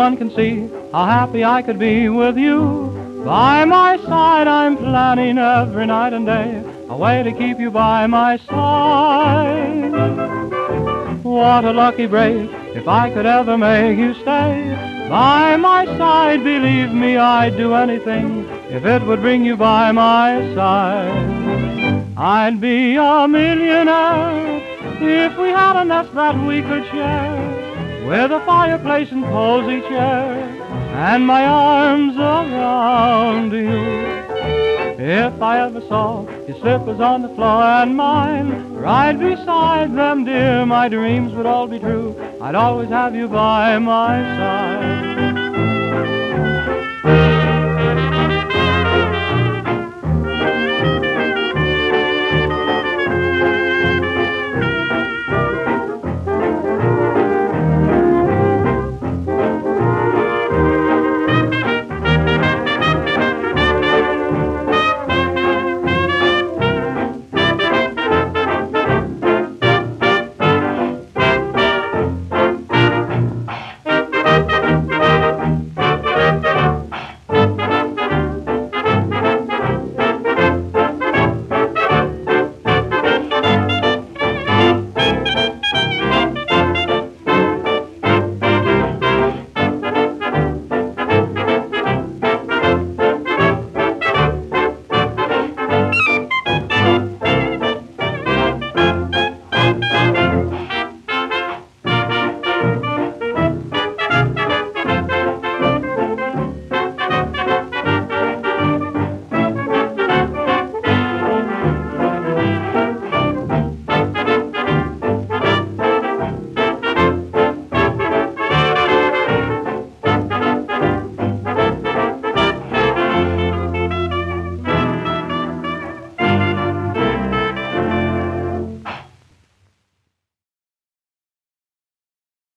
one can see how happy I could be with you. By my side I'm planning every night and day a way to keep you by my side. What a lucky break if I could ever make you stay by my side. Believe me, I'd do anything if it would bring you by my side. I'd be a millionaire if we had a nest that we could share, with a fireplace and cozy chair, and my arms around you. If I ever saw your slippers on the floor and mine right beside them, dear, my dreams would all be true. I'd always have you by my side.